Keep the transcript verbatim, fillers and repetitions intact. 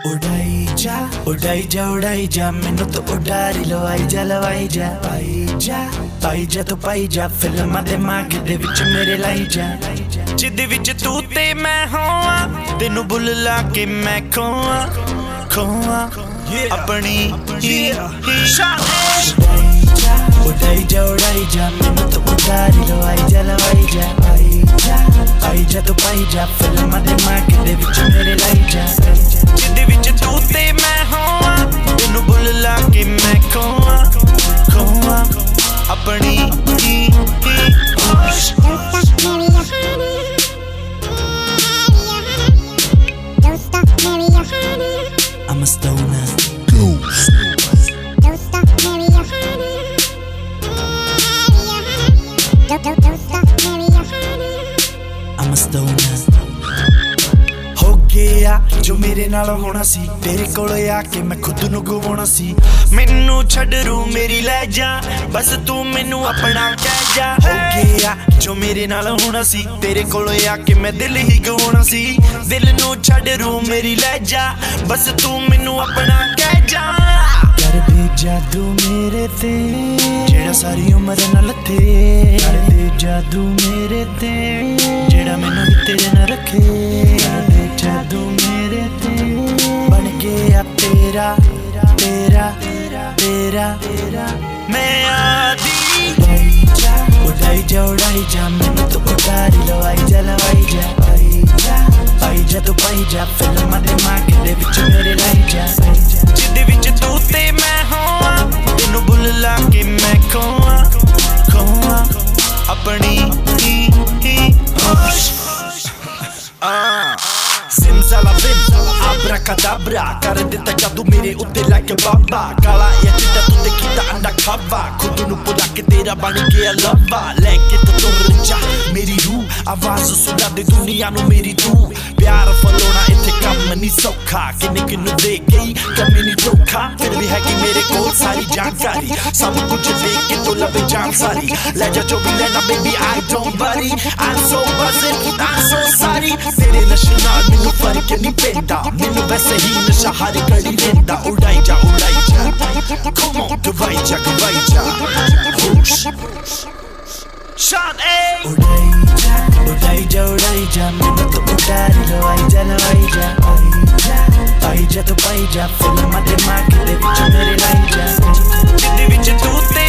उड़ाई जा उड़ाई जा उड़ाई जा मैनू तो उड़ारी लवाई जा लवाई जा पाई जा पाई जा तो पाई जा फिल्मां दे दिमाग दे विच मेरे लाई जा जिदे विच तू ते मैं होवां तेनू बुल ला के मैं खोवां खोवां अपनी ही उड़ाई जा उड़ाई जा मैनू तो उड़ारी लवाई जा लवाई जा पाई जा पाई जा तो पाई जा फिल्मां दे दिमाग दे विच मेरे लाई जा जिदे विच तू ते मैं होवां तेनू बुल ला के मैं खोवां खोवां अपनी ही I'm a stoner. Don't stop, marry your honey. Don't, don't, don't stop, marry your honey. I'm a stoner. हो गया जो मेरे नाल होना सी तेरे कोले आके मैं खुद नू गवाउणा सी मैनू छड्ड रू मेरी लै जा बस तू मैनू अपना कह जा हो गया जो मेरे नाल होना सी तेरे कोले आके मैं दिल ही गवाउणा सी दिल नू छड्ड रू मेरी लै जा बस तू मैनू अपना कह जा कर दे जादू मेरे ते जेड़ा सारी उम्र ना लथे कर दे जादू मेरे ते जेड़ा मैनू तेरे ना रखे कर दे जादू मेरे ते बन गया तेरा तेरा तेरा मैं आदी उड़ाई जा उड़ाई जा मैनू तो उड़ारी लवाई जा लवाई जा पाई जा पाई जा तो पाई जा फिल्मां दे दिमाग दे विच मेरे लाई जा जिदे विच तू ते मैं होवां तेनू बुल ला के मैं खोवां खोवां अपनी ही ही Simsalabim, abracadabra कर दिता जादू मेरे उत्ते like बाबा काला या चिट्टा तू ते कीता अंडा खावा खुद नू भुला के तेरा बन गया लवा लेके तो तुर जा मेरी रूह आवाज सुना दे दुनिया नू मेरी तू प्यार फलोना इत्थे कम नहीं सौखा किन्ने किन्नू दे गई कमी नहीं धोखा फिर भी है कि मेरे कोल सारी जानकारी सब कुछ देख के तो लबे जान सारी ले जा जो भी लेना baby I don't worry I'm so buzzing I'm so sorry तेरे नशे नाल मैनू फर्क नहीं पैंदा मैनू वैसे ही नशा हर घड़ी रहिंदा उड़ाई जा उड़ाई जा come on दवाई जा दवाई जा Sean A उड़ाई जा उड़ाई जा उड़ाई जा मैनू तो उड़ारी लवाई जा लवाई जा पाई जा पाई जा तो पाई जा फिल्मां दे दिमाग दे विच मेरे लाई जा जिदे विच तू ते